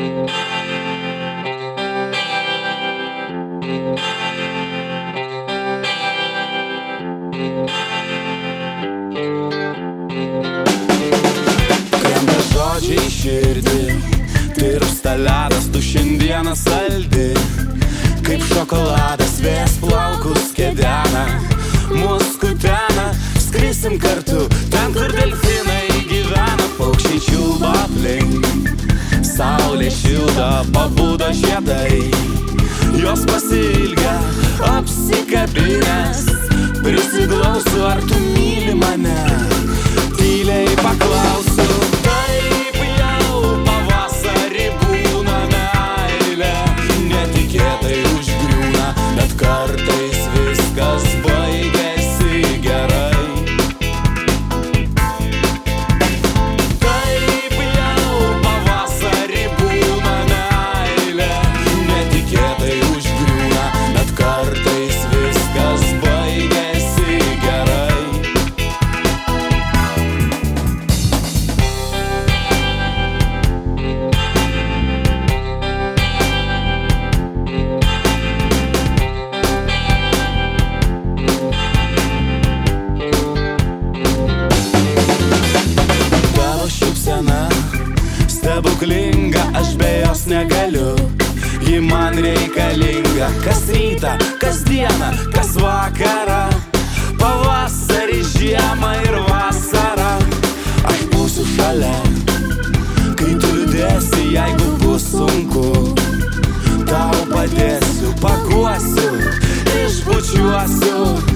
Krenta žodžiai širdį, tirpsta ledas, tu šiandieną saldi. Kaip šokoladas vėjas plaukus kedena, mus kutena, skrisim kartu ten, kur delfinai gyvena. Paukščiai čiulba aplink, saulė šildo, pabudo žiedai, jos pasilgia, apsikabinęs, prisiglausiu, ar tu myli mane. Tyliai paklausiu, taip jau pavasarį būna meilė, netikėtai užgriūna, bet kartais viskas baigėsi gerai. Taip jau pavasarį būna meilė, netikėtai užgriūna, bet kartais viskas baigėsi gerai. Stebuklinga, aš be jos negaliu, ji man reikalinga. Kas rytą, kas dieną, kas vakarą, pavasarį, žiemą ir vasarą. Aš būsiu šalia, kai tu liūdėsi, jeigu bus sunku. Tau padėsiu, paguosiu, išbučiuosiu.